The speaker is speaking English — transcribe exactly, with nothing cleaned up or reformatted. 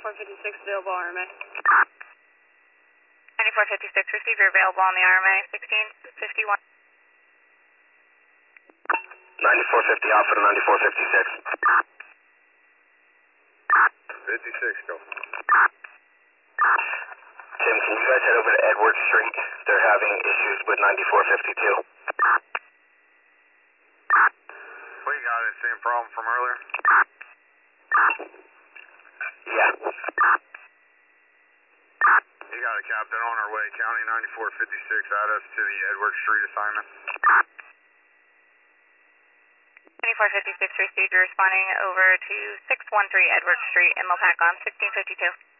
ninety-four fifty-six, available R M A. ninety-four fifty-six, receiver available on the R M A, sixteen fifty-one. ninety-four fifty, Alpha to ninety-four fifty-six. fifty-six, go. Tim, can you guys head over to Edward Street? They're having issues with ninety-four fifty-two. What you got? The same problem from earlier? Yeah. You got it, Captain. On our way. County ninety-four fifty-six, add us to the Edward Street assignment. ninety-four fifty-six received, responding over to six one three Edward Street in Mopac on sixteen fifty-two.